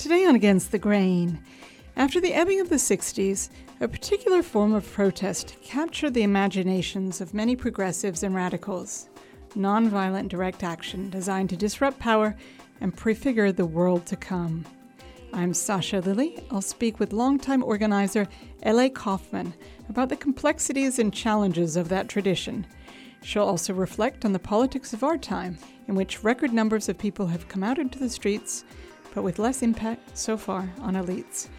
Today on Against the Grain, after the ebbing of the 60s, a particular form of protest captured the imaginations of many progressives and radicals. Nonviolent direct action designed to disrupt power and prefigure the world to come. I'm Sasha Lilly. I'll speak with longtime organizer L.A. Kaufman about the complexities and challenges of that tradition. She'll also reflect on the politics of our time, in which record numbers of people have come out into the streets, but with less impact so far on elites.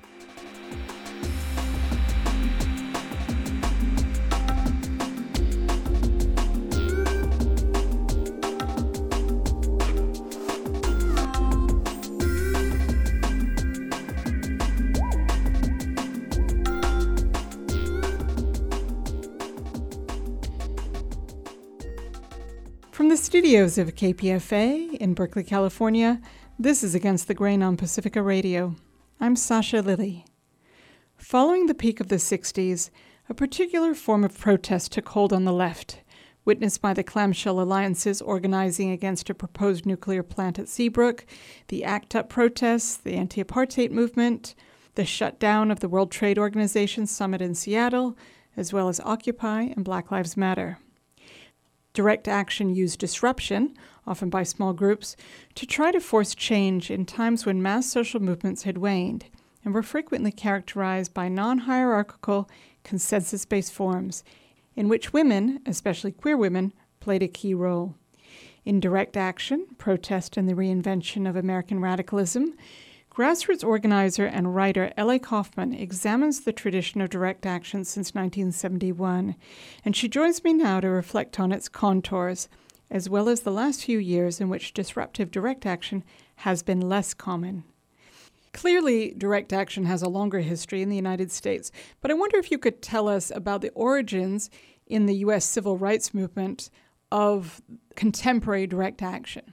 From the studios of KPFA in Berkeley, California, this is Against the Grain on Pacifica Radio. I'm Sasha Lilly. Following the peak of the 60s, a particular form of protest took hold on the left, witnessed by the clamshell alliances organizing against a proposed nuclear plant at Seabrook, the ACT UP protests, the anti-apartheid movement, the shutdown of the World Trade Organization summit in Seattle, as well as Occupy and Black Lives Matter. Direct action used disruption, often by small groups, to try to force change in times when mass social movements had waned and were frequently characterized by non-hierarchical, consensus-based forms in which women, especially queer women, played a key role. In direct action, protest, and the reinvention of American radicalism, grassroots organizer and writer L.A. Kaufman examines the tradition of direct action since 1971, and she joins me now to reflect on its contours, as well as the last few years in which disruptive direct action has been less common. Clearly, direct action has a longer history in the United States, but I wonder if you could tell us about the origins in the U.S. civil rights movement of contemporary direct action.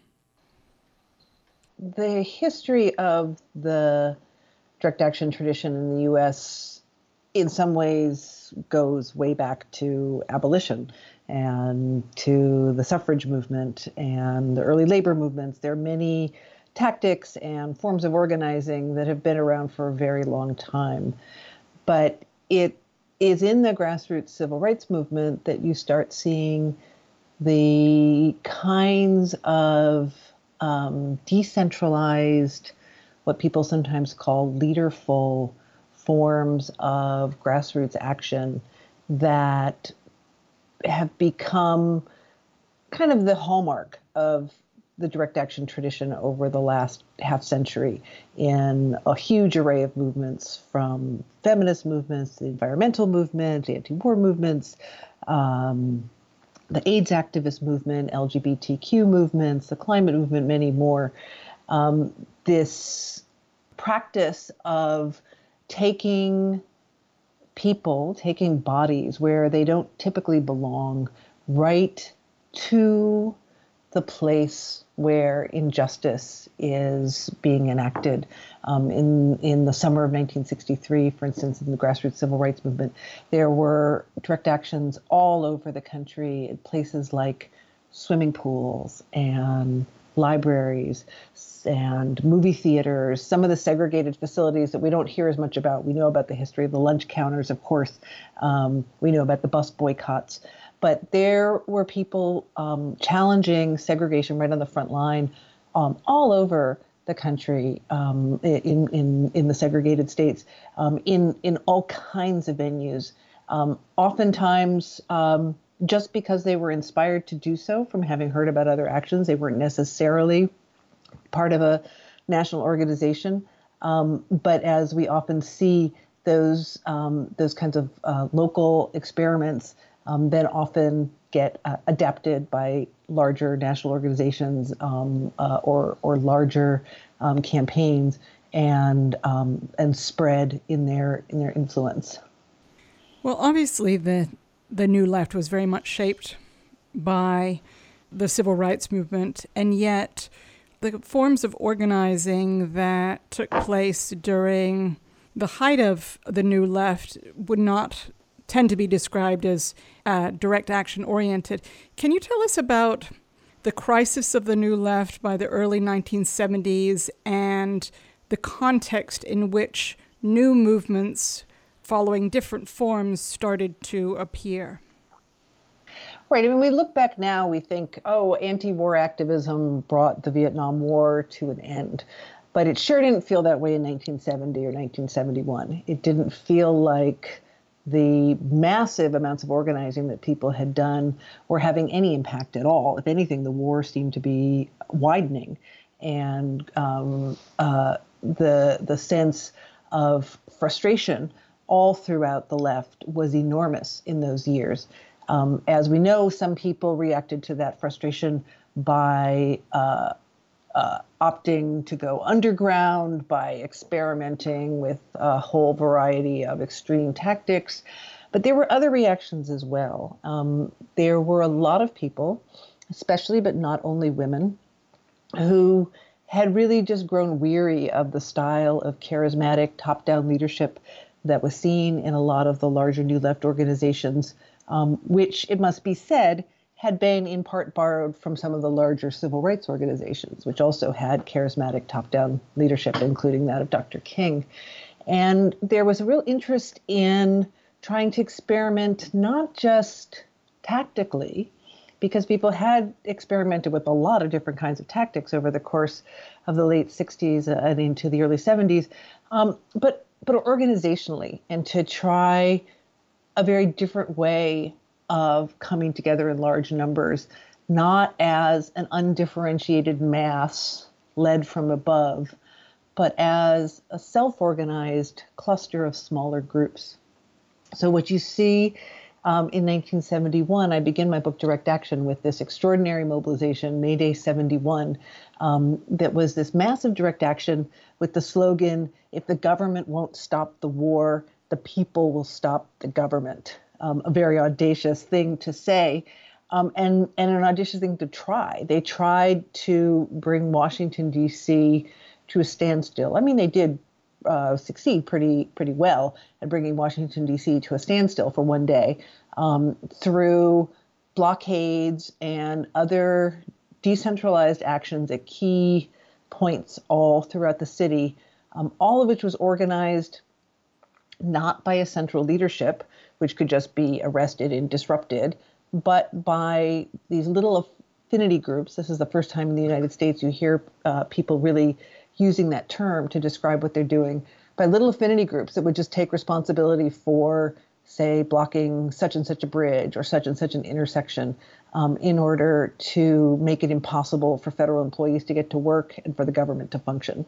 The history of the direct action tradition in the U.S. in some ways goes way back to abolition and to the suffrage movement and the early labor movements. There are many tactics and forms of organizing that have been around for a very long time. But it is in the grassroots civil rights movement that you start seeing the kinds of decentralized, what people sometimes call leaderful forms of grassroots action that have become kind of the hallmark of the direct action tradition over the last half century in a huge array of movements, from feminist movements, the environmental movement, anti-war movements, the AIDS activist movement, LGBTQ movements, the climate movement, many more. This practice of taking people, taking bodies where they don't typically belong, right to the place where injustice is being enacted. In the summer of 1963, for instance, in the grassroots civil rights movement, there were direct actions all over the country in places like swimming pools and libraries and movie theaters, some of the segregated facilities that we don't hear as much about. We know about the history of the lunch counters, of course. We know about the bus boycotts. But there were people challenging segregation right on the front line all over the country, in the segregated states, in all kinds of venues. Oftentimes, just because they were inspired to do so from having heard about other actions, they weren't necessarily part of a national organization. But as we often see, those kinds of local experiments then often get adapted by larger national organizations or larger campaigns and spread in their influence. Well, obviously, the New Left was very much shaped by the civil rights movement, and yet the forms of organizing that took place during the height of the New Left would not tend to be described as direct action oriented. Can you tell us about the crisis of the New Left by the early 1970s and the context in which new movements following different forms started to appear. Right. I mean, we look back now, we think, oh, anti-war activism brought the Vietnam War to an end. But it sure didn't feel that way in 1970 or 1971. It didn't feel like the massive amounts of organizing that people had done were having any impact at all. If anything, the war seemed to be widening. And the sense of frustration all throughout the left was enormous in those years. As we know, some people reacted to that frustration by opting to go underground, by experimenting with a whole variety of extreme tactics. But there were other reactions as well. There were a lot of people, especially but not only women, who had really just grown weary of the style of charismatic top-down leadership that was seen in a lot of the larger New Left organizations, which, it must be said, had been in part borrowed from some of the larger civil rights organizations, which also had charismatic top-down leadership, including that of Dr. King. And there was a real interest in trying to experiment not just tactically, because people had experimented with a lot of different kinds of tactics over the course of the late 60s and into the early 70s, but organizationally, and to try a very different way of coming together in large numbers, not as an undifferentiated mass led from above, but as a self-organized cluster of smaller groups. So what you see in 1971, I begin my book Direct Action with this extraordinary mobilization, May Day 71, that was this massive direct action with the slogan, if the government won't stop the war, the people will stop the government. A very audacious thing to say, and an audacious thing to try. They tried to bring Washington, D.C. to a standstill. I mean, they did succeed pretty well at bringing Washington, D.C. to a standstill for one day through blockades and other decentralized actions at key points all throughout the city, all of which was organized not by a central leadership, which could just be arrested and disrupted, but by these little affinity groups. This is the first time in the United States you hear people really using that term to describe what they're doing, by little affinity groups that would just take responsibility for, say, blocking such and such a bridge or such and such an intersection in order to make it impossible for federal employees to get to work and for the government to function.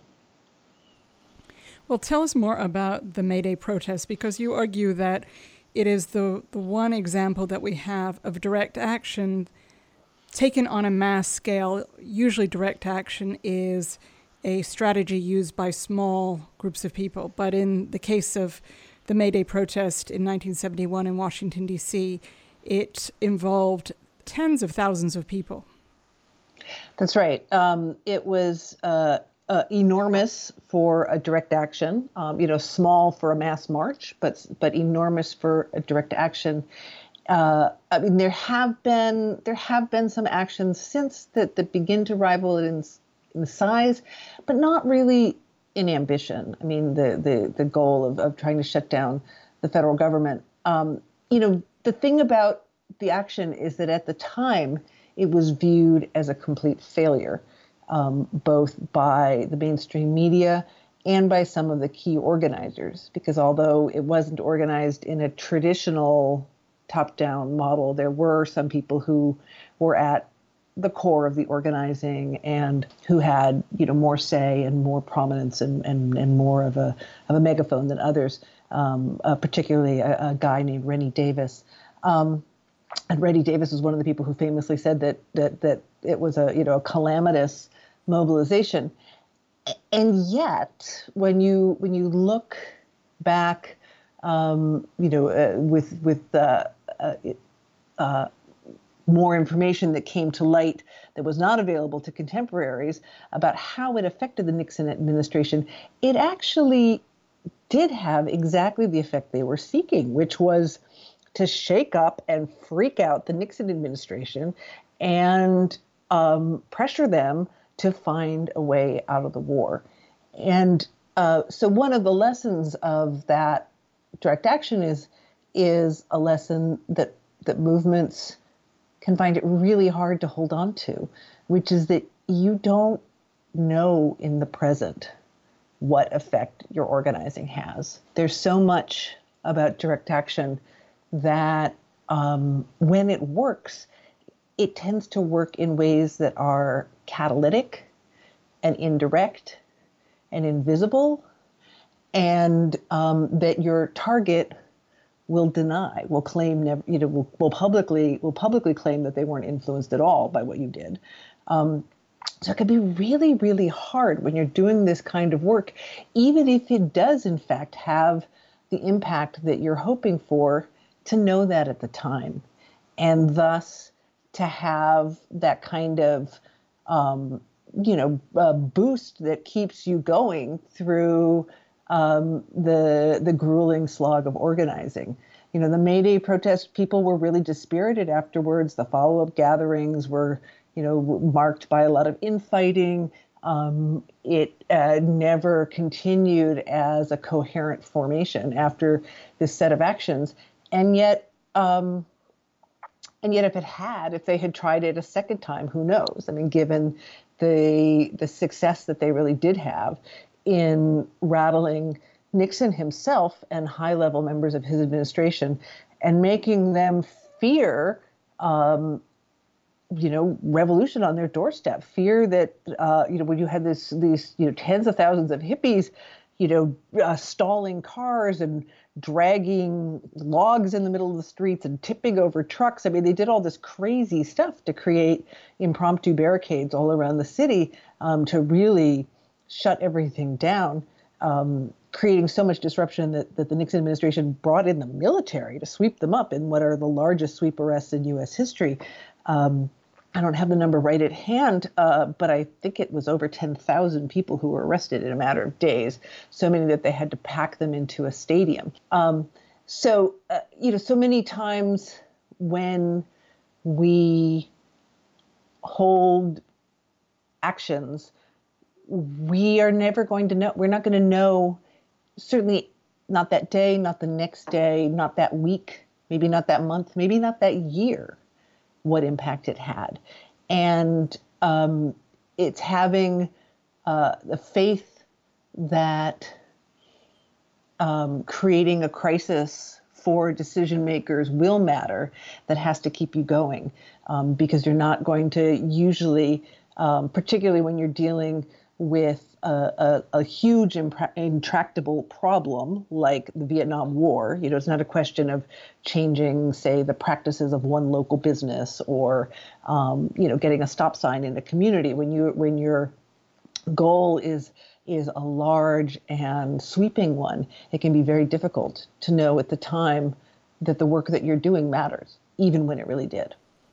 Well, tell us more about the May Day protests, because you argue that it is the one example that we have of direct action taken on a mass scale. Usually direct action is a strategy used by small groups of people. But in the case of the May Day protest in 1971 in Washington, D.C., it involved tens of thousands of people. That's right. It was enormous for a direct action, small for a mass march, but enormous for a direct action. I mean, there have been some actions since that begin to rival it in size, but not really in ambition. I mean, the goal of trying to shut down the federal government. The thing about the action is that at the time it was viewed as a complete failure, both by the mainstream media and by some of the key organizers, because although it wasn't organized in a traditional top-down model, there were some people who were at the core of the organizing and who had, more say and more prominence and more of a megaphone than others, particularly a guy named Rennie Davis. And Rennie Davis was one of the people who famously said that it was a calamitous mobilization. And yet, when you look back, with more information that came to light that was not available to contemporaries about how it affected the Nixon administration, it actually did have exactly the effect they were seeking, which was to shake up and freak out the Nixon administration and pressure them to find a way out of the war. And so one of the lessons of that direct action is a lesson that movements can find it really hard to hold on to, which is that you don't know in the present what effect your organizing has. There's so much about direct action that when it works, it tends to work in ways that are catalytic and indirect and invisible, and that your target will deny, will claim never, will publicly claim that they weren't influenced at all by what you did. So it can be really, really hard when you're doing this kind of work, even if it does in fact have the impact that you're hoping for, to know that at the time, and thus to have that kind of boost that keeps you going through the grueling slog of organizing. The May Day protest, people were really dispirited afterwards. The follow-up gatherings were, marked by a lot of infighting. It never continued as a coherent formation after this set of actions. And yet if they had tried it a second time, who knows? I mean, given the success that they really did have in rattling Nixon himself and high-level members of his administration and making them fear, revolution on their doorstep, fear that, when you had these tens of thousands of hippies, stalling cars and dragging logs in the middle of the streets and tipping over trucks. I mean, they did all this crazy stuff to create impromptu barricades all around the city, to really shut everything down, creating so much disruption that the Nixon administration brought in the military to sweep them up in what are the largest sweep arrests in U.S. history. I don't have the number right at hand, but I think it was over 10,000 people who were arrested in a matter of days, so many that they had to pack them into a stadium. So many times when we hold actions, we are never going to know. We're not going to know, certainly not that day, not the next day, not that week, maybe not that month, maybe not that year, what impact it had. And it's having the faith that creating a crisis for decision makers will matter, that has to keep you going, because you're not going to usually, particularly when you're dealing with a huge intractable problem like the Vietnam War. It's not a question of changing, say, the practices of one local business or getting a stop sign in a community. When your goal is a large and sweeping one, it can be very difficult to know at the time that the work that you're doing matters, even when it really did.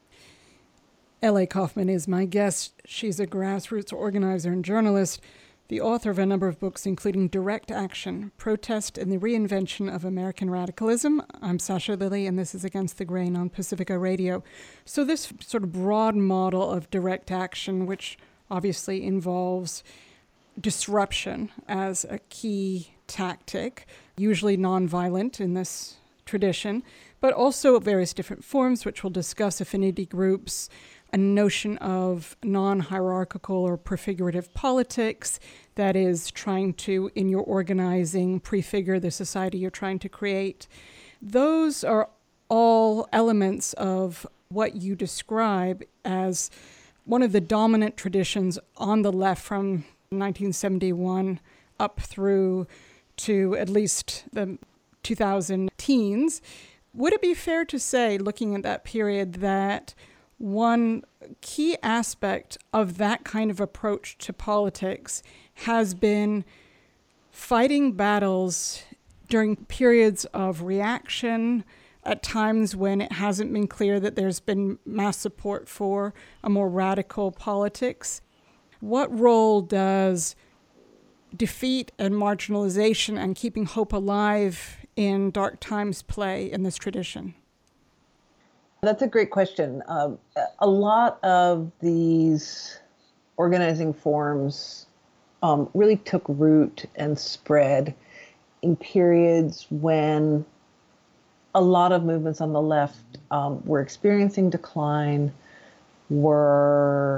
L.A. Kaufman is my guest. She's a grassroots organizer and journalist, the author of a number of books, including Direct Action, Protest and the Reinvention of American Radicalism. I'm Sasha Lilley, and this is Against the Grain on Pacifica Radio. So this sort of broad model of direct action, which obviously involves disruption as a key tactic, usually nonviolent in this tradition, but also various different forms, which we'll discuss, affinity groups, a notion of non-hierarchical or prefigurative politics that is trying to, in your organizing, prefigure the society you're trying to create. Those are all elements of what you describe as one of the dominant traditions on the left from 1971 up through to at least the 2000 teens. Would it be fair to say, looking at that period, that one key aspect of that kind of approach to politics has been fighting battles during periods of reaction, at times when it hasn't been clear that there's been mass support for a more radical politics? What role does defeat and marginalization and keeping hope alive in dark times play in this tradition? That's a great question. A lot of these organizing forms really took root and spread in periods when a lot of movements on the left were experiencing decline, were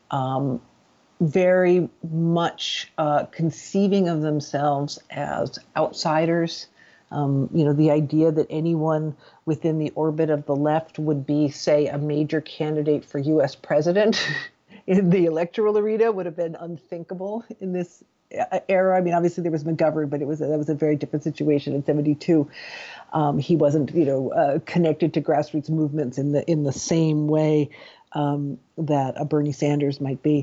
very much conceiving of themselves as outsiders. The idea that anyone within the orbit of the left would be, say, a major candidate for U.S. president in the electoral arena would have been unthinkable in this era. I mean, obviously there was McGovern, but that was a very different situation in '72. He wasn't, connected to grassroots movements in the same way that a Bernie Sanders might be.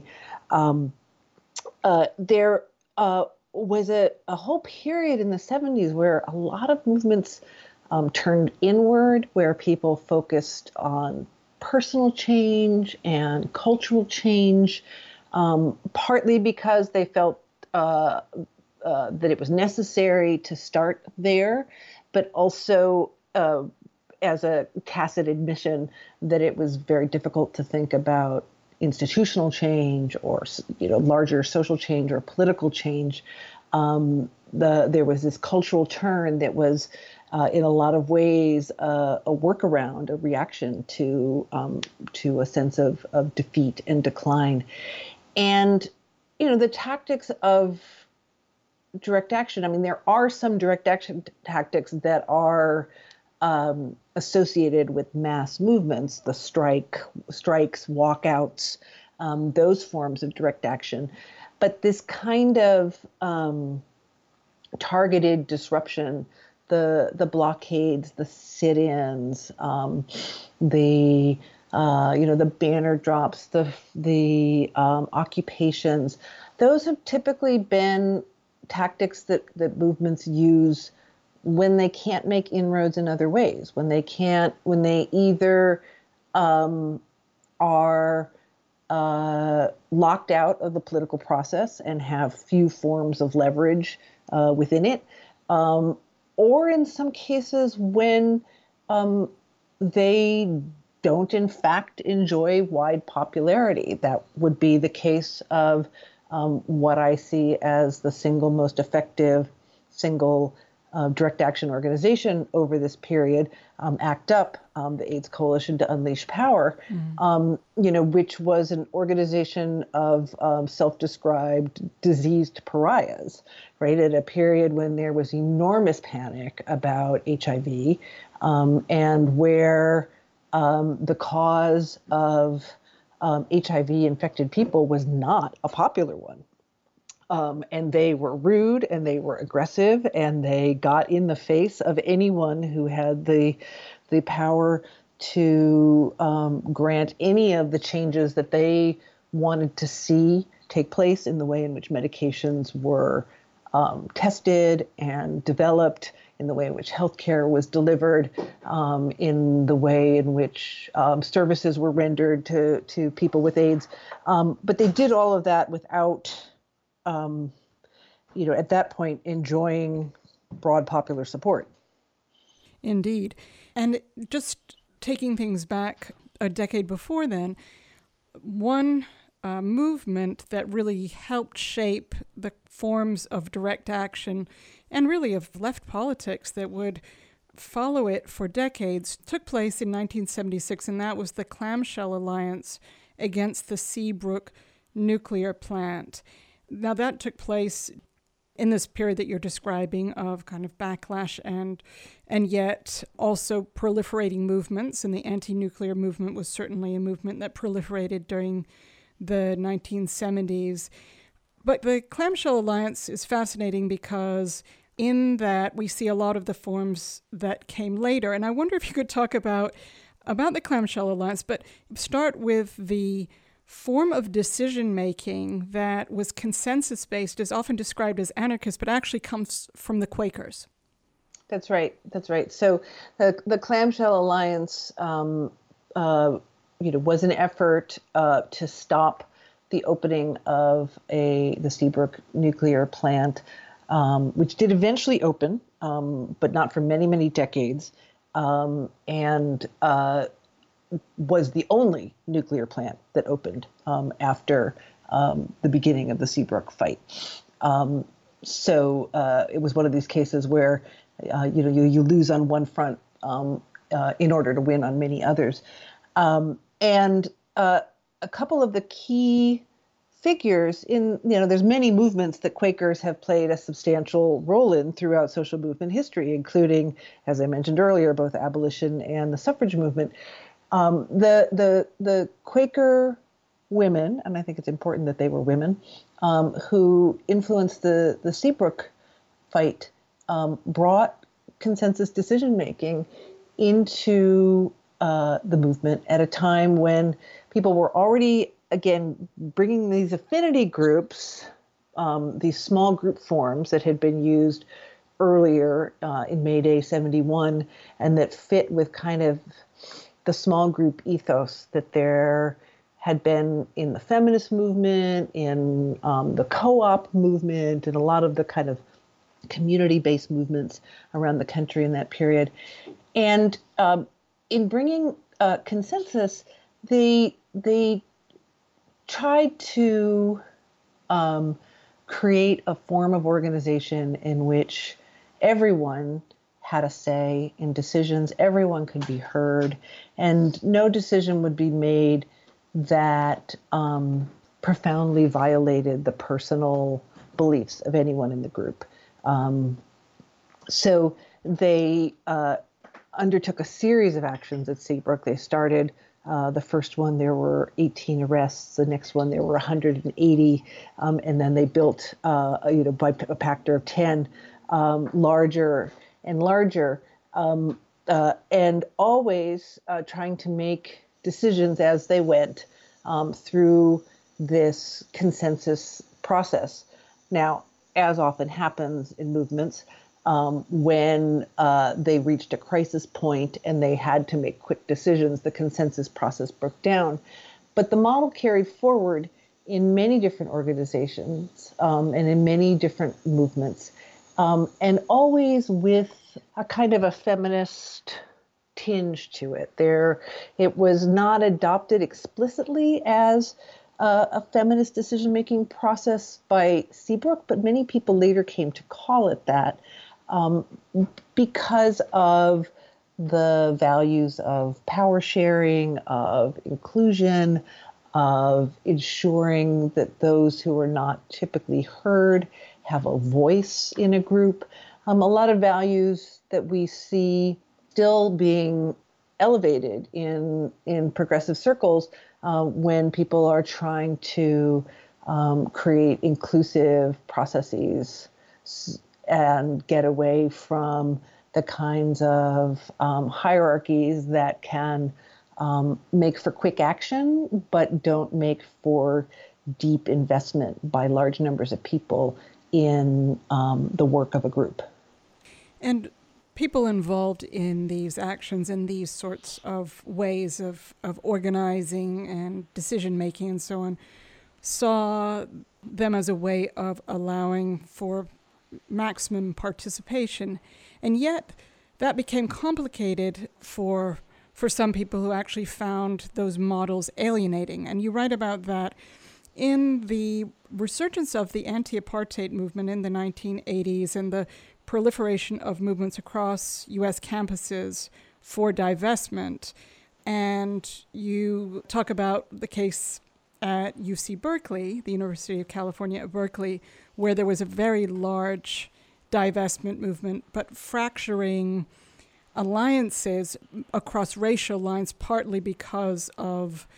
There was a whole period in the '70s where a lot of movements turned inward, where people focused on personal change and cultural change, partly because they felt that it was necessary to start there, but also as a tacit admission that it was very difficult to think about institutional change or larger social change or political change. There was this cultural turn that was in a lot of ways a workaround, a reaction to a sense of defeat and decline. And the tactics of direct action, I mean, there are some direct action tactics that are associated with mass movements, the strikes, walkouts, those forms of direct action. But this kind of targeted disruption, the blockades, the sit-ins, the banner drops, the occupations, those have typically been tactics that movements use when they can't make inroads in other ways, when they either are locked out of the political process and have few forms of leverage within it, or in some cases when they don't in fact enjoy wide popularity. That would be the case of what I see as the single most effective direct action organization over this period, ACT UP, the AIDS Coalition to Unleash Power, which was an organization of self-described diseased pariahs, right? At a period when there was enormous panic about HIV, and where the cause of HIV-infected people was not a popular one. And they were rude and they were aggressive and they got in the face of anyone who had the power to grant any of the changes that they wanted to see take place in the way in which medications were tested and developed, in the way in which healthcare was delivered, in the way in which services were rendered to people with AIDS. But they did all of that without at that point, enjoying broad popular support. Indeed. And just taking things back a decade before then, one movement that really helped shape the forms of direct action and really of left politics that would follow it for decades took place in 1976, and that was the Clamshell Alliance against the Seabrook nuclear plant. Now, that took place in this period that you're describing of kind of backlash and yet also proliferating movements. And the anti-nuclear movement was certainly a movement that proliferated during the 1970s. But the Clamshell Alliance is fascinating because in that we see a lot of the forms that came later. And I wonder if you could talk about the Clamshell Alliance, but start with the form of decision-making that was consensus-based, is often described as anarchist, but actually comes from the Quakers. That's right. So the Clamshell Alliance, was an effort to stop the opening of the Seabrook nuclear plant, which did eventually open, but not for many, many decades, and was the only nuclear plant that opened after the beginning of the Seabrook fight. So it was one of these cases where you lose on one front in order to win on many others. And a couple of the key figures there's many movements that Quakers have played a substantial role in throughout social movement history, including, as I mentioned earlier, both abolition and the suffrage movement. The Quaker women, and I think it's important that they were women, who influenced the Seabrook fight, brought consensus decision-making into the movement at a time when people were already, again, bringing these affinity groups, these small group forms that had been used earlier in May Day 71, and that fit with kind of the small group ethos that there had been in the feminist movement, in the co-op movement, and a lot of the kind of community-based movements around the country in that period. And in bringing consensus, they tried to create a form of organization in which everyone had a say in decisions, everyone could be heard, and no decision would be made that profoundly violated the personal beliefs of anyone in the group. So they undertook a series of actions at Seabrook. They started the first one, there were 18 arrests. The next one, there were 180. And then they built, by a factor of 10, larger and larger, and always trying to make decisions as they went through this consensus process. Now, as often happens in movements, when they reached a crisis point and they had to make quick decisions, the consensus process broke down. But the model carried forward in many different organizations and in many different movements, and always with a kind of a feminist tinge to it. It was not adopted explicitly as a feminist decision-making process by Seabrook, but many people later came to call it that because of the values of power sharing, of inclusion, of ensuring that those who are not typically heard have a voice in a group. A lot of values that we see still being elevated in progressive circles when people are trying to create inclusive processes and get away from the kinds of hierarchies that can make for quick action, but don't make for deep investment by large numbers of people in the work of a group. And people involved in these actions, in these sorts of ways of organizing and decision-making and so on, saw them as a way of allowing for maximum participation. And yet that became complicated for some people who actually found those models alienating. And you write about that in the resurgence of the anti-apartheid movement in the 1980s and the proliferation of movements across U.S. campuses for divestment. And you talk about the case at UC Berkeley, the University of California at Berkeley, where there was a very large divestment movement, but fracturing alliances across racial lines, partly because of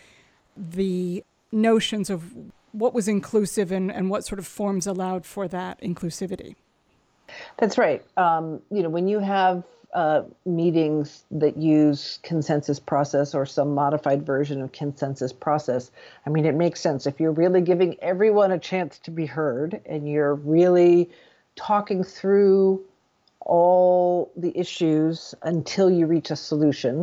the notions of what was inclusive and what sort of forms allowed for that inclusivity. That's right. When you have meetings that use consensus process or some modified version of consensus process, I mean, it makes sense. If you're really giving everyone a chance to be heard and you're really talking through all the issues until you reach a solution,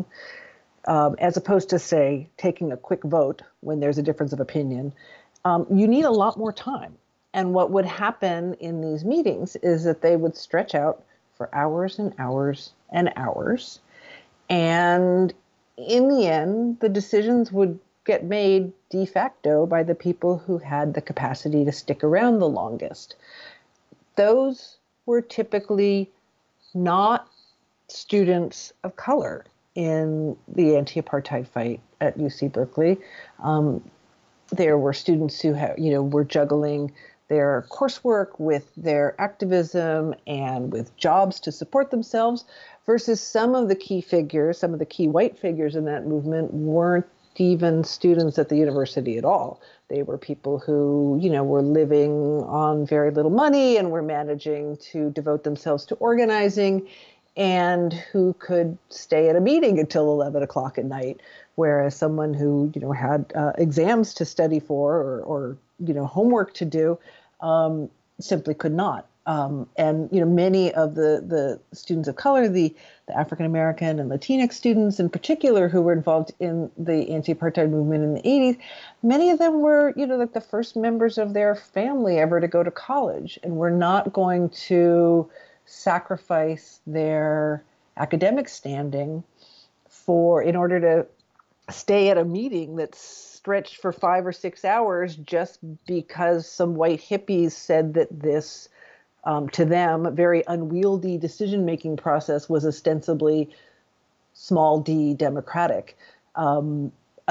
as opposed to, say, taking a quick vote when there's a difference of opinion, you need a lot more time. And what would happen in these meetings is that they would stretch out for hours and hours and hours. And in the end, the decisions would get made de facto by the people who had the capacity to stick around the longest. Those were typically not students of color in the anti-apartheid fight at UC Berkeley. There were students who were juggling their coursework with their activism and with jobs to support themselves, versus some of the key figures, some of the key white figures in that movement weren't even students at the university at all. They were people who, were living on very little money and were managing to devote themselves to organizing, and who could stay at a meeting until 11 o'clock at night, whereas someone who, had exams to study for or homework to do simply could not. And many of the students of color, the African American and Latinx students in particular, who were involved in the anti-apartheid movement in the 80s, many of them were, like the first members of their family ever to go to college, and were not going to sacrifice their academic standing in order to stay at a meeting that's stretched for 5 or 6 hours just because some white hippies said that this, to them, very unwieldy decision-making process was ostensibly small d democratic. And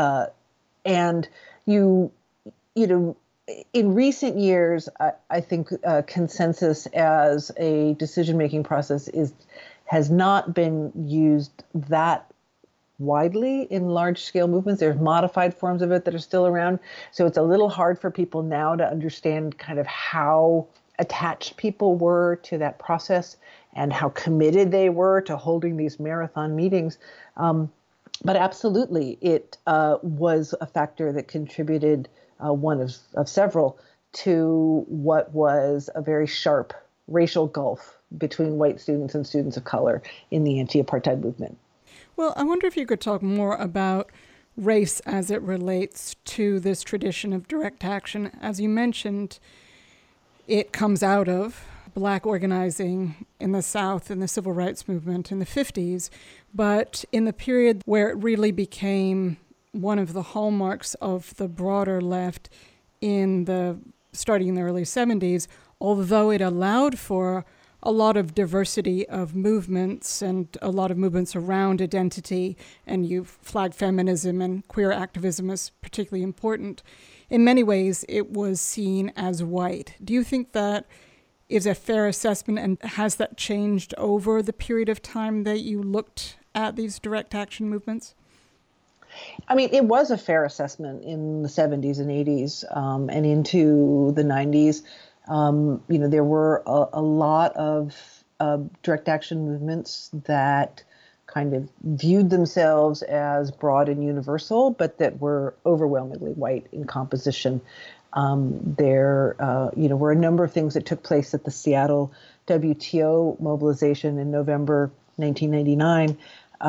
in recent years, I think consensus as a decision-making process has not been used that widely in large-scale movements. There's modified forms of it that are still around. So it's a little hard for people now to understand kind of how attached people were to that process and how committed they were to holding these marathon meetings. But absolutely, it was a factor that contributed, one of several, to what was a very sharp racial gulf between white students and students of color in the anti-apartheid movement. Well, I wonder if you could talk more about race as it relates to this tradition of direct action. As you mentioned, it comes out of Black organizing in the South in the Civil Rights Movement in the 50s, but in the period where it really became one of the hallmarks of the broader left starting in the early 70s, although it allowed for a lot of diversity of movements and a lot of movements around identity, and you flagged feminism and queer activism as particularly important. In many ways, it was seen as white. Do you think that is a fair assessment, and has that changed over the period of time that you looked at these direct action movements? I mean, it was a fair assessment in the 70s and 80s and into the 90s. There were a lot of direct action movements that kind of viewed themselves as broad and universal, but that were overwhelmingly white in composition. There were a number of things that took place at the Seattle WTO mobilization in November 1999,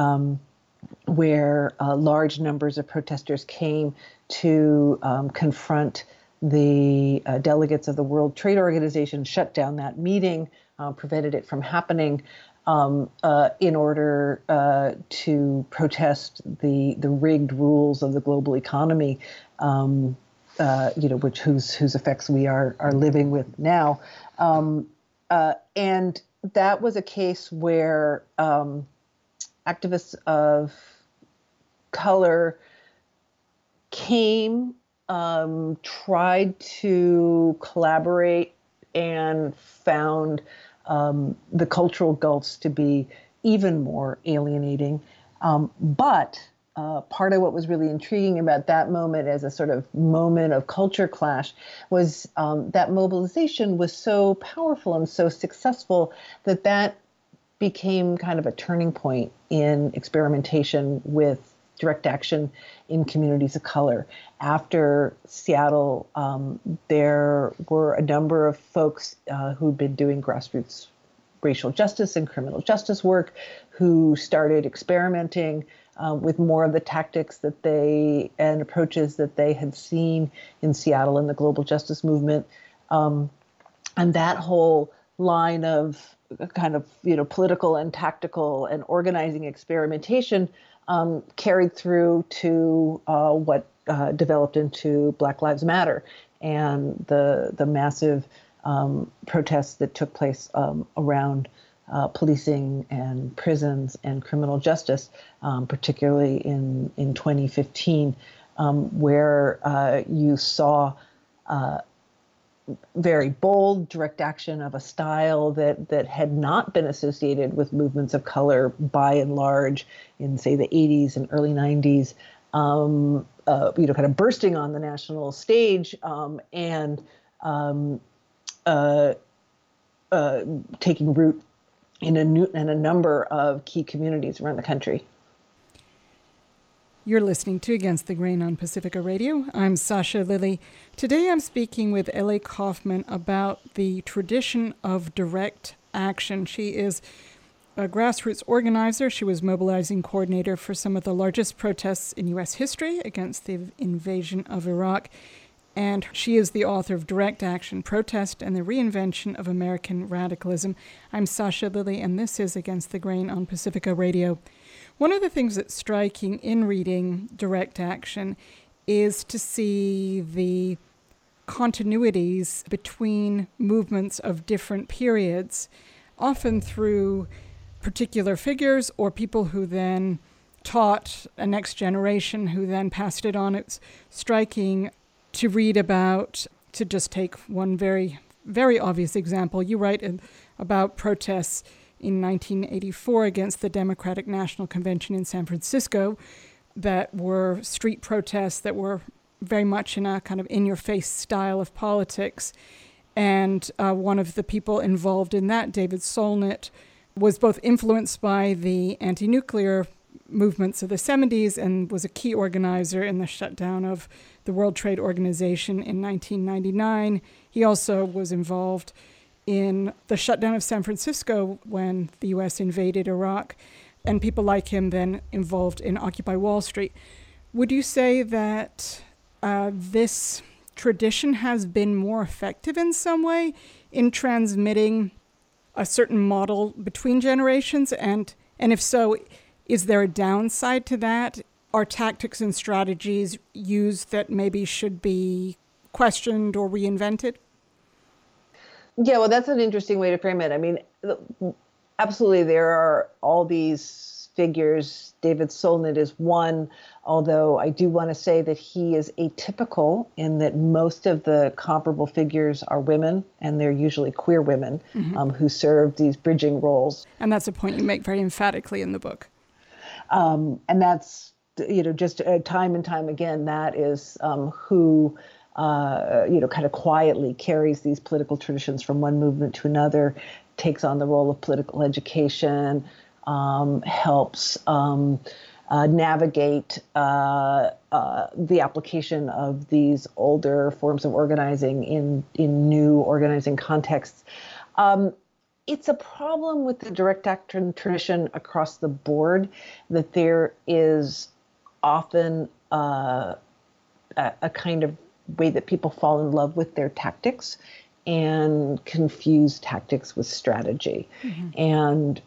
where large numbers of protesters came to confront the delegates of the World Trade Organization, shut down that meeting, prevented it from happening, in order to protest the rigged rules of the global economy, whose effects we are living with now. And that was a case where activists of color came, tried to collaborate, and found the cultural gulfs to be even more alienating. But part of what was really intriguing about that moment as a sort of moment of culture clash was that mobilization was so powerful and so successful that became kind of a turning point in experimentation with direct action in communities of color. After Seattle, there were a number of folks who'd been doing grassroots racial justice and criminal justice work who started experimenting with more of the tactics and approaches that they had seen in Seattle in the global justice movement. And that whole line of kind of, political and tactical and organizing experimentation carried through to what developed into Black Lives Matter and the massive protests that took place around policing and prisons and criminal justice, particularly in 2015, where you saw very bold direct action of a style that had not been associated with movements of color by and large in, say, the 80s and early 90s, kind of bursting on the national stage and taking root in a number of key communities around the country. You're listening to Against the Grain on Pacifica Radio. I'm Sasha Lilley. Today I'm speaking with Ellie Kaufman about the tradition of direct action. She is a grassroots organizer. She was mobilizing coordinator for some of the largest protests in U.S. history against the invasion of Iraq. And she is the author of Direct Action, Protest, and the Reinvention of American Radicalism. I'm Sasha Lilley, and this is Against the Grain on Pacifica Radio. One of the things that's striking in reading Direct Action is to see the continuities between movements of different periods, often through particular figures or people who then taught a next generation who then passed it on. It's striking to read about, to just take one very, very obvious example. You write about protests in 1984 against the Democratic National Convention in San Francisco that were street protests that were very much in a kind of in-your-face style of politics. And one of the people involved in that, David Solnit, was both influenced by the anti-nuclear movements of the 70s and was a key organizer in the shutdown of the World Trade Organization in 1999. He also was involved in the shutdown of San Francisco when the U.S. invaded Iraq, and people like him then involved in Occupy Wall Street. Would you say that this tradition has been more effective in some way in transmitting a certain model between generations? And if so, is there a downside to that? Are tactics and strategies used that maybe should be questioned or reinvented? Yeah, well, that's an interesting way to frame it. I mean, absolutely, there are all these figures. David Solnit is one, although I do want to say that he is atypical in that most of the comparable figures are women, and they're usually queer women who serve these bridging roles. And that's a point you make very emphatically in the book. And that's, just time and time again, that is who kind of quietly carries these political traditions from one movement to another, takes on the role of political education, helps navigate the application of these older forms of organizing in new organizing contexts. It's a problem with the direct action tradition across the board that there is often a kind of way that people fall in love with their tactics and confuse tactics with strategy. And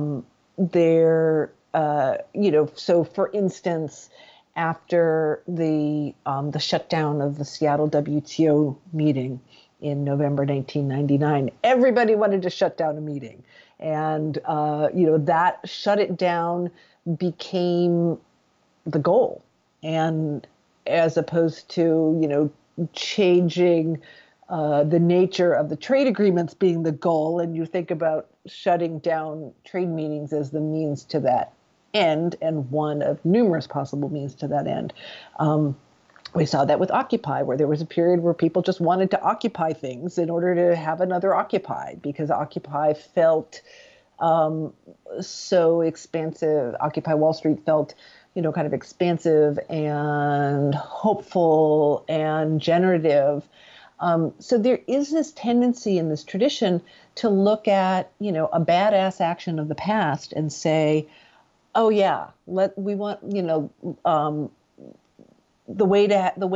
so for instance, after the shutdown of the Seattle WTO meeting in November 1999, everybody wanted to shut down a meeting. And, that shut it down became the goal. And as opposed to, changing the nature of the trade agreements being the goal, and you think about shutting down trade meetings as the means to that end, and one of numerous possible means to that end. We saw that with Occupy, where there was a period where people just wanted to occupy things in order to have another Occupy, because Occupy felt so expansive. Occupy Wall Street felt kind of expansive and hopeful and generative. So there is this tendency in this tradition to look at, a badass action of the past and say, oh yeah, we want, the way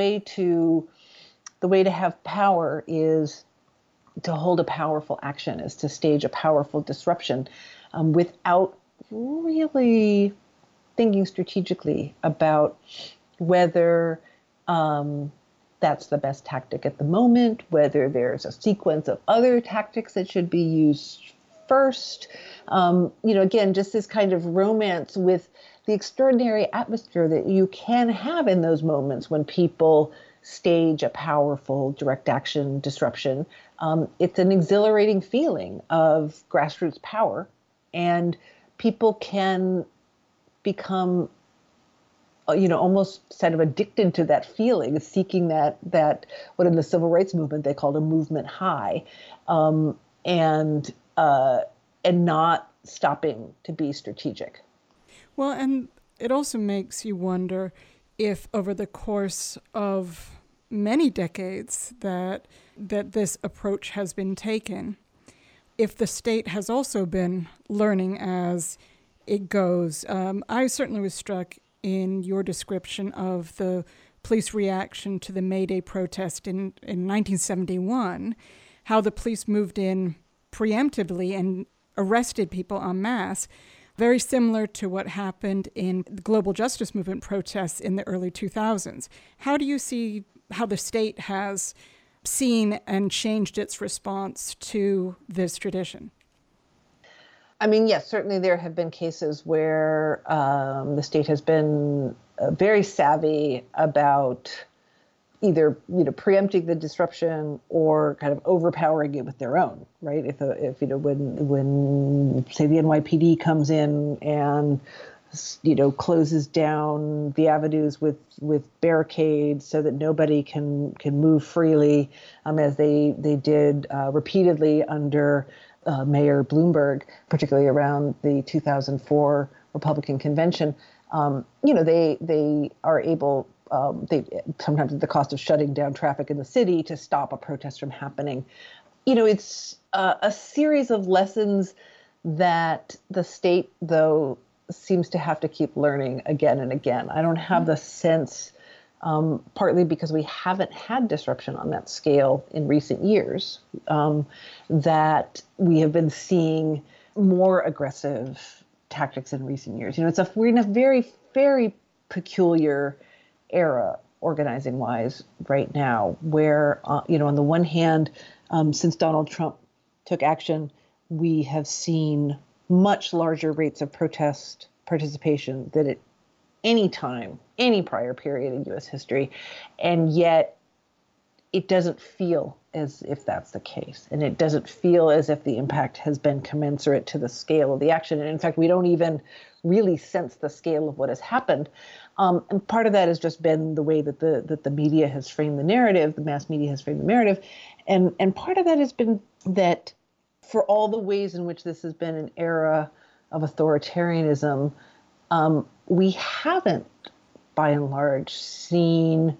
to have power is to hold a powerful action, is to stage a powerful disruption, without really thinking strategically about whether That's the best tactic at the moment, whether there's a sequence of other tactics that should be used first. Again, just this kind of romance with the extraordinary atmosphere that you can have in those moments when people stage a powerful direct action disruption. It's an exhilarating feeling of grassroots power, and people can become almost kind of addicted to that feeling, seeking that what in the civil rights movement they called a movement high, and not stopping to be strategic. Well, and it also makes you wonder if over the course of many decades that this approach has been taken, if the state has also been learning as it goes. I certainly was struck in your description of the police reaction to the May Day protest in 1971, how the police moved in preemptively and arrested people en masse, very similar to what happened in the global justice movement protests in the early 2000s. How do you see how the state has seen and changed its response to this tradition? I mean, yes, certainly there have been cases where the state has been very savvy about either preempting the disruption or kind of overpowering it with their own, right? If when say the NYPD comes in and closes down the avenues with barricades so that nobody can move freely, as they did repeatedly under Mayor Bloomberg, particularly around the 2004 Republican convention. They are able, they sometimes at the cost of shutting down traffic in the city, to stop a protest from happening. It's a series of lessons that the state, though, seems to have to keep learning again and again. I don't have the sense, partly because we haven't had disruption on that scale in recent years, that we have been seeing more aggressive tactics in recent years. We're in a very, very peculiar era organizing-wise right now, where, on the one hand, since Donald Trump took action, we have seen much larger rates of protest participation than at any time, any prior period in U.S. history. And yet it doesn't feel as if that's the case. And it doesn't feel as if the impact has been commensurate to the scale of the action. And in fact, we don't even really sense the scale of what has happened. And part of that has just been the way that the media has framed the narrative, the mass media has framed the narrative. And part of that has been that for all the ways in which this has been an era of authoritarianism, we haven't, by and large, seen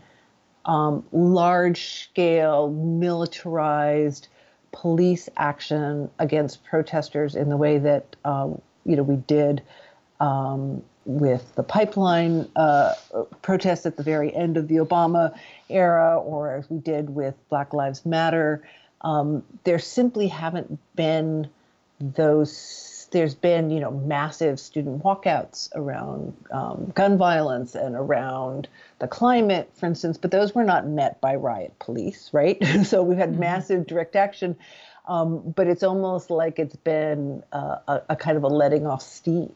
large-scale, militarized police action against protesters in the way that we did with the pipeline protests at the very end of the Obama era, or as we did with Black Lives Matter. There simply haven't been those. There's been, massive student walkouts around gun violence and around the climate, for instance, but those were not met by riot police, right? So we've had massive direct action, but it's almost like it's been a kind of a letting off steam,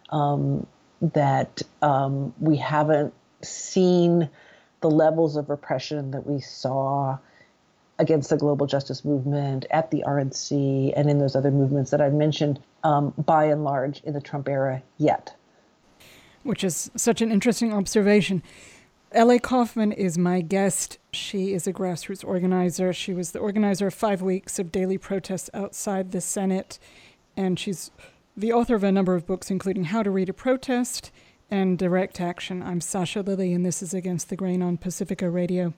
that we haven't seen the levels of repression that we saw against the global justice movement, at the RNC, and in those other movements that I've mentioned, by and large, in the Trump era yet. Which is such an interesting observation. L.A. Kaufman is my guest. She is a grassroots organizer. She was the organizer of 5 weeks of daily protests outside the Senate, and she's the author of a number of books, including How to Read a Protest and Direct Action. I'm Sasha Lilley, and this is Against the Grain on Pacifica Radio.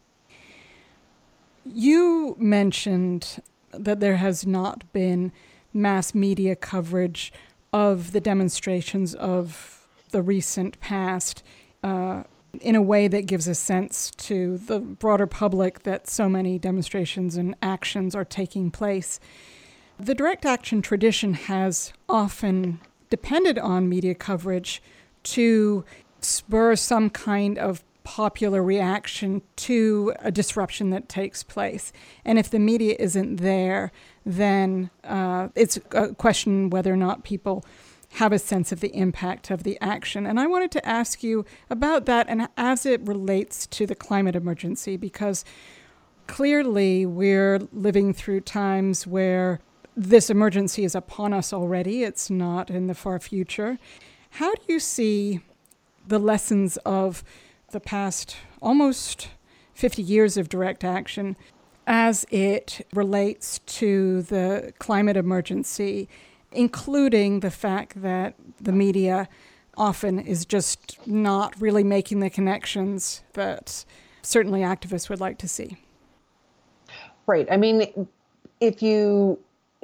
You mentioned that there has not been mass media coverage of the demonstrations of the recent past in a way that gives a sense to the broader public that so many demonstrations and actions are taking place. The direct action tradition has often depended on media coverage to spur some kind of popular reaction to a disruption that takes place. And if the media isn't there, then it's a question whether or not people have a sense of the impact of the action. And I wanted to ask you about that and as it relates to the climate emergency, because clearly we're living through times where this emergency is upon us already. It's not in the far future. How do you see the lessons of the past almost 50 years of direct action as it relates to the climate emergency, including the fact that the media often is just not really making the connections that certainly activists would like to see? Right. I mean, if you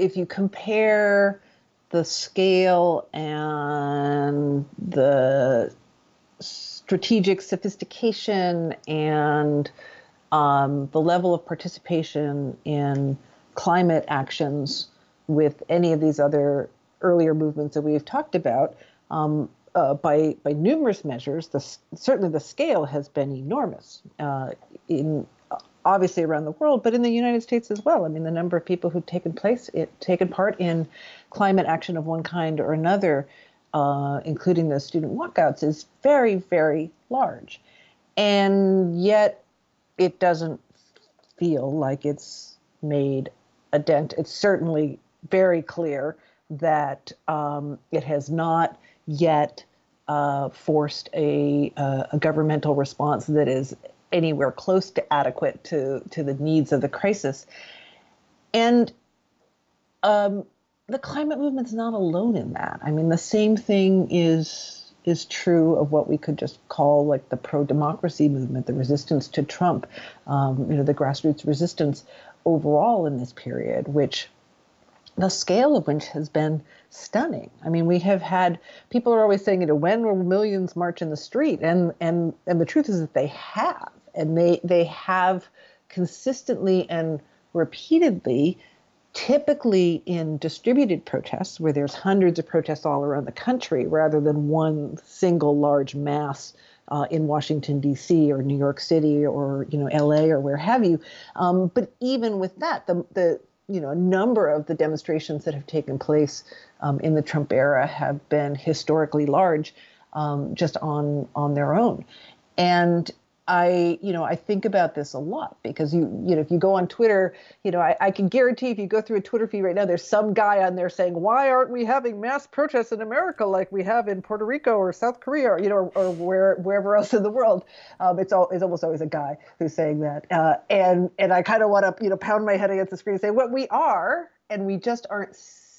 compare the scale and the strategic sophistication and the level of participation in climate actions with any of these other earlier movements that we've talked about, by numerous measures, certainly the scale has been enormous in obviously around the world, but in the United States as well. I mean, the number of people who've taken part in climate action of one kind or another, including the student walkouts, is very, very large. And yet it doesn't feel like it's made a dent. It's certainly very clear that it has not yet forced a governmental response that is anywhere close to adequate to the needs of the crisis. And the climate movement's not alone in that. I mean, the same thing is true of what we could just call like the pro-democracy movement, the resistance to Trump, the grassroots resistance overall in this period, which the scale of which has been stunning. I mean, we have had, people are always saying, when will millions march in the street? And the truth is that they have. And they have consistently and repeatedly, typically in distributed protests where there's hundreds of protests all around the country rather than one single large mass in Washington, D.C. or New York City or L.A. or where have you. But even with that, the a number of the demonstrations that have taken place in the Trump era have been historically large just on their own. And I think about this a lot because if you go on Twitter, I can guarantee if you go through a Twitter feed right now, there's some guy on there saying, why aren't we having mass protests in America like we have in Puerto Rico or South Korea or wherever else in the world? It's almost always a guy who's saying that. And I kind of want to, pound my head against the screen and say, what we are, and we just aren't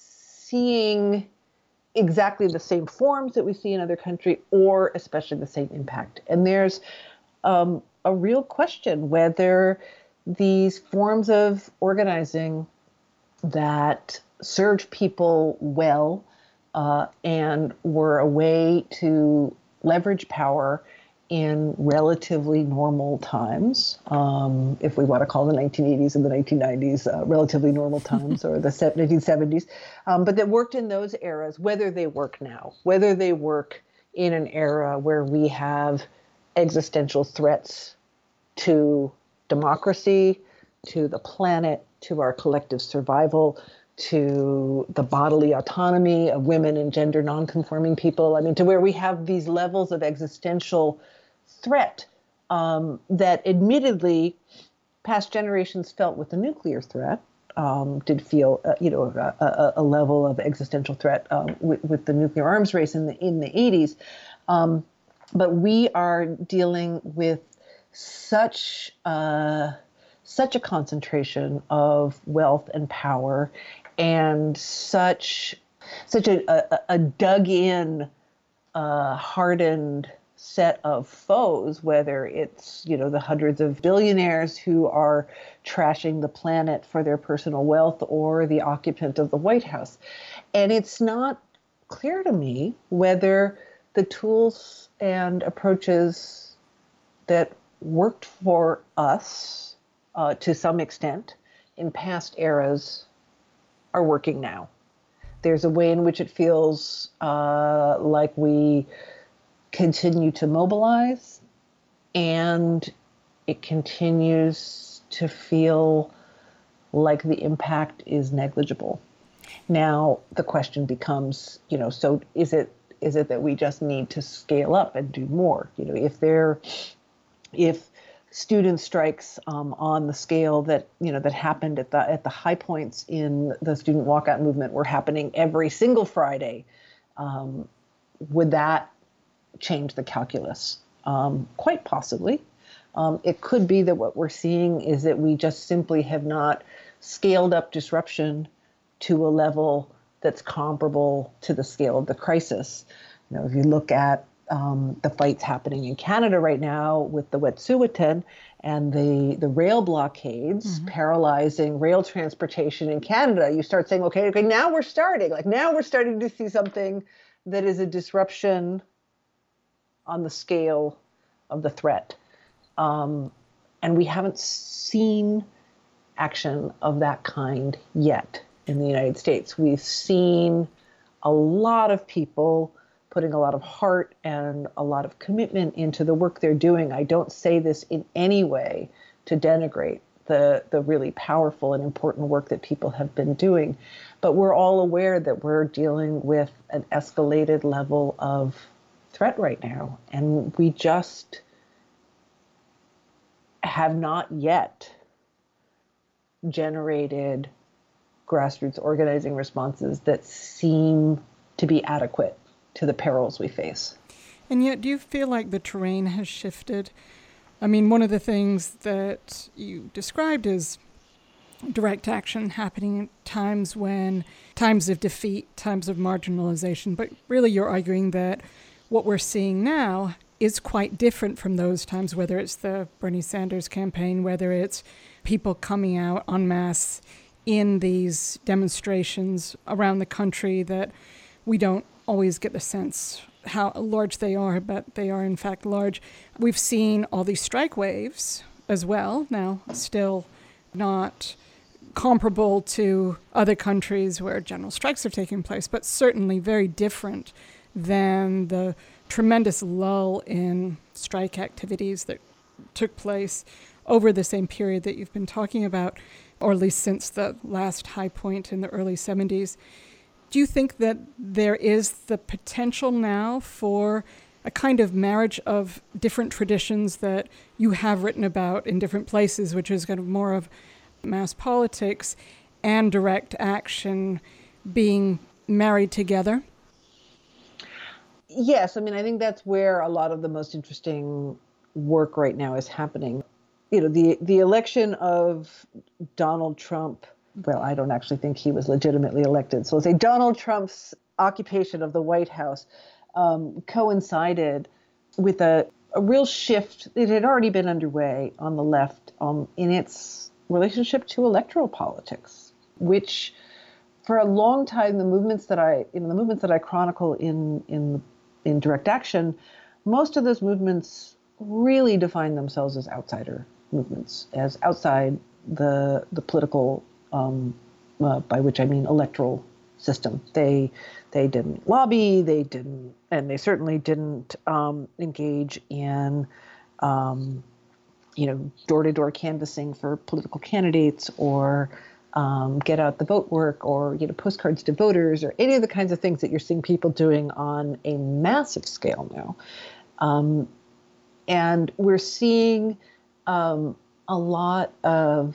seeing exactly the same forms that we see in other countries or especially the same impact. And there's a real question whether these forms of organizing that served people well and were a way to leverage power in relatively normal times, if we want to call the 1980s and the 1990s relatively normal times, or the 1970s, but that worked in those eras, whether they work now, whether they work in an era where we have existential threats to democracy, to the planet, to our collective survival, to the bodily autonomy of women and gender nonconforming people. I mean, to where we have these levels of existential threat that admittedly past generations felt with the nuclear threat, did feel, a level of existential threat with the nuclear arms race in the 80s. But we are dealing with such a concentration of wealth and power, and such a dug-in, hardened set of foes. Whether it's the hundreds of billionaires who are trashing the planet for their personal wealth, or the occupant of the White House, and it's not clear to me whether the tools and approaches that worked for us to some extent in past eras are working now. There's a way in which it feels like we continue to mobilize and it continues to feel like the impact is negligible. Now, the question becomes, so is it that we just need to scale up and do more? If student strikes on the scale that that happened at the high points in the student walkout movement were happening every single Friday, would that change the calculus? Quite possibly. It could be that what we're seeing is that we just simply have not scaled up disruption to a level that's comparable to the scale of the crisis. If you look at the fights happening in Canada right now with the Wet'suwet'en and the rail blockades paralyzing rail transportation in Canada, you start saying, okay, now we're starting to see something that is a disruption on the scale of the threat. And we haven't seen action of that kind yet in the United States. We've seen a lot of people putting a lot of heart and a lot of commitment into the work they're doing. I don't say this in any way to denigrate the really powerful and important work that people have been doing, but we're all aware that we're dealing with an escalated level of threat right now, and we just have not yet generated grassroots organizing responses that seem to be adequate to the perils we face. And yet, do you feel like the terrain has shifted? I mean, one of the things that you described is direct action happening at times of defeat, times of marginalization, but really you're arguing that what we're seeing now is quite different from those times, whether it's the Bernie Sanders campaign, whether it's people coming out en masse in these demonstrations around the country, that we don't always get the sense how large they are, but they are in fact large. We've seen all these strike waves as well, now still not comparable to other countries where general strikes are taking place, but certainly very different than the tremendous lull in strike activities that took place over the same period that you've been talking about, or at least since the last high point in the early 70s. Do you think that there is the potential now for a kind of marriage of different traditions that you have written about in different places, which is kind of more of mass politics and direct action being married together? Yes, I mean, I think that's where a lot of the most interesting work right now is happening. The election of Donald Trump, well, I don't actually think he was legitimately elected. So let's say Donald Trump's occupation of the White House coincided with a real shift that had already been underway on the left in its relationship to electoral politics, which for a long time, the movements that I chronicle in direct action, most of those movements really define themselves as outsider movements, as outside the political, by which I mean electoral system. They didn't lobby, and they certainly didn't engage in door-to-door canvassing for political candidates, or get out the vote work, or postcards to voters, or any of the kinds of things that you're seeing people doing on a massive scale now. And we're seeing a lot of,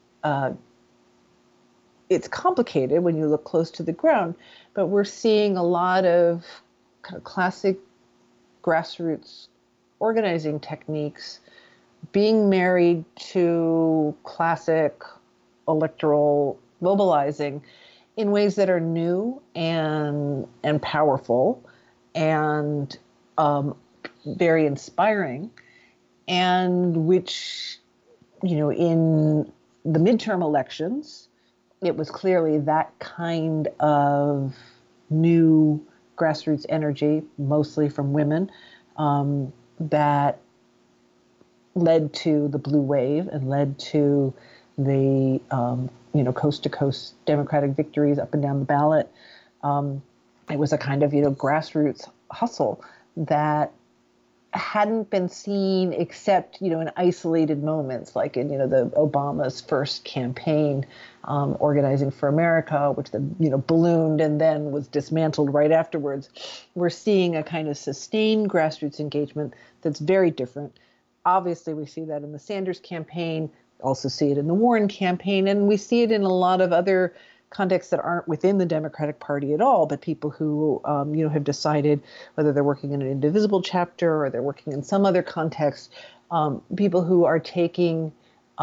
it's complicated when you look close to the ground, but we're seeing a lot of kind of classic grassroots organizing techniques being married to classic electoral mobilizing in ways that are new and powerful and very inspiring, and which, in the midterm elections, it was clearly that kind of new grassroots energy, mostly from women, that led to the blue wave and led to the coast-to-coast Democratic victories up and down the ballot. It was a kind of grassroots hustle that hadn't been seen except, in isolated moments, like in, the Obama's first campaign, Organizing for America, which then, ballooned and then was dismantled right afterwards. We're seeing a kind of sustained grassroots engagement that's very different. Obviously, we see that in the Sanders campaign, also see it in the Warren campaign, and we see it in a lot of other contexts that aren't within the Democratic Party at all, but people who, have decided whether they're working in an indivisible chapter or they're working in some other context, people who are taking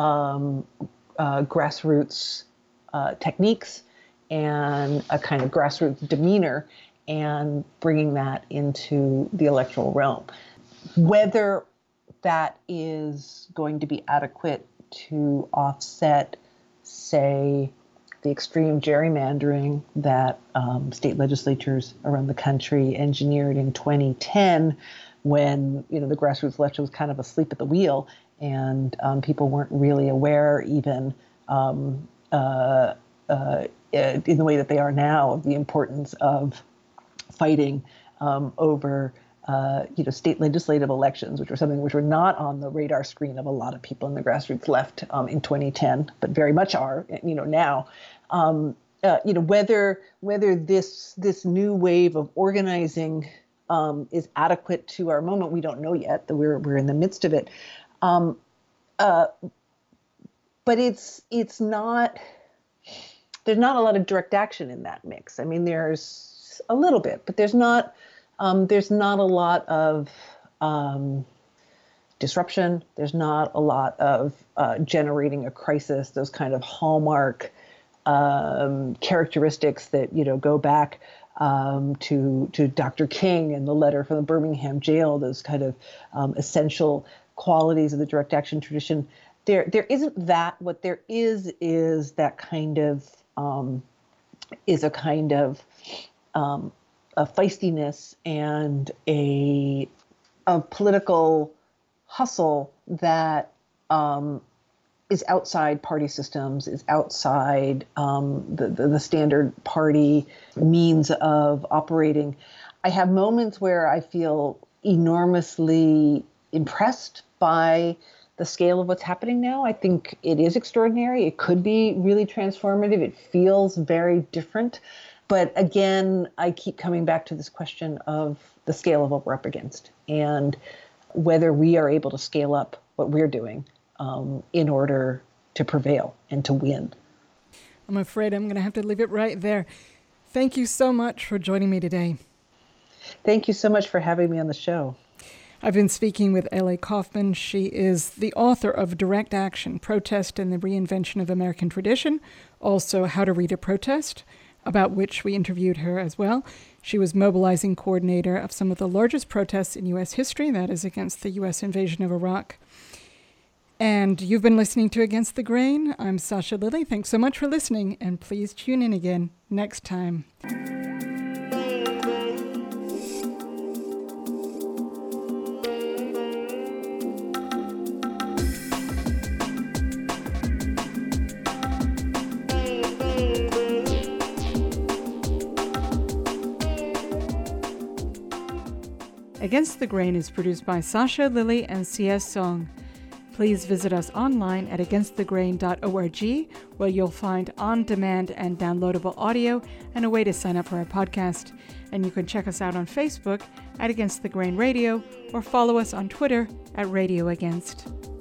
grassroots techniques and a kind of grassroots demeanor and bringing that into the electoral realm. Whether that is going to be adequate to offset, say, the extreme gerrymandering that state legislatures around the country engineered in 2010, when the grassroots election was kind of asleep at the wheel, and people weren't really aware, even in the way that they are now, of the importance of fighting over state legislative elections, which were not on the radar screen of a lot of people in the grassroots left in 2010, but very much are, now. Whether this new wave of organizing is adequate to our moment, we don't know yet. That we're in the midst of it, but it's not. There's not a lot of direct action in that mix. I mean, there's a little bit, but there's not. There's not a lot of disruption. There's not a lot of generating a crisis. Those kind of hallmark characteristics that go back to Dr. King and the letter from the Birmingham jail. Those kind of essential qualities of the direct action tradition. There isn't that. What there is that kind of a feistiness and a political hustle that is outside party systems, is outside the standard party means of operating. I have moments where I feel enormously impressed by the scale of what's happening now. I think it is extraordinary. It could be really transformative. It feels very different. But again, I keep coming back to this question of the scale of what we're up against and whether we are able to scale up what we're doing in order to prevail and to win. I'm afraid I'm going to have to leave it right there. Thank you so much for joining me today. Thank you so much for having me on the show. I've been speaking with L.A. Kauffman. She is the author of Direct Action, Protest and the Reinvention of American Tradition, also How to Read a Protest, about which we interviewed her as well. She was mobilizing coordinator of some of the largest protests in U.S. history, that is against the U.S. invasion of Iraq. And you've been listening to Against the Grain. I'm Sasha Lilley. Thanks so much for listening, and please tune in again next time. Against the Grain is produced by Sasha Lilley and C.S. Song. Please visit us online at againstthegrain.org, where you'll find on-demand and downloadable audio and a way to sign up for our podcast. And you can check us out on Facebook at Against the Grain Radio or follow us on Twitter at Radio Against.